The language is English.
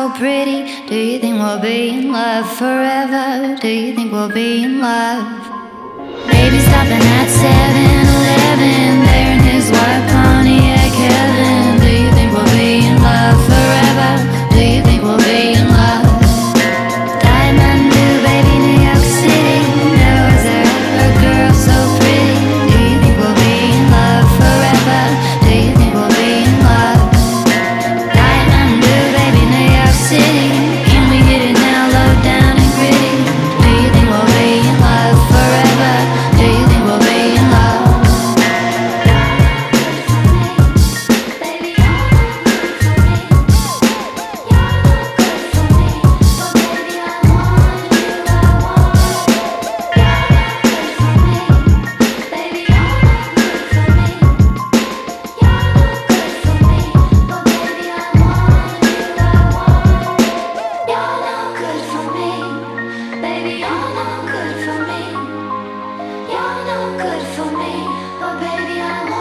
so pretty. Do you think we'll be in love forever? Do you think we'll be in love? Baby stopping at 7-Eleven, there in his white Pontiac heaven. Do you think we'll be in love forever? Do you think we'll be in love? Diamond blue, baby, New York City. Never was there ever a girl so pretty. Do you think we'll be in love forever? Do you think we'll be in love? Diamond blue, baby, New York City. Can we get it now, low down and gritty? Do you think we'll be in love forever? Do you think we'll be in love? Baby, you're no good for me. You're no good for me. But baby, I want you, I want. You're no good for me. Baby, you're no good for me. You're no good for me. But baby, I want you, I want. You're no good for me. Baby, you're no good for me. You're no good for me. But baby, I want.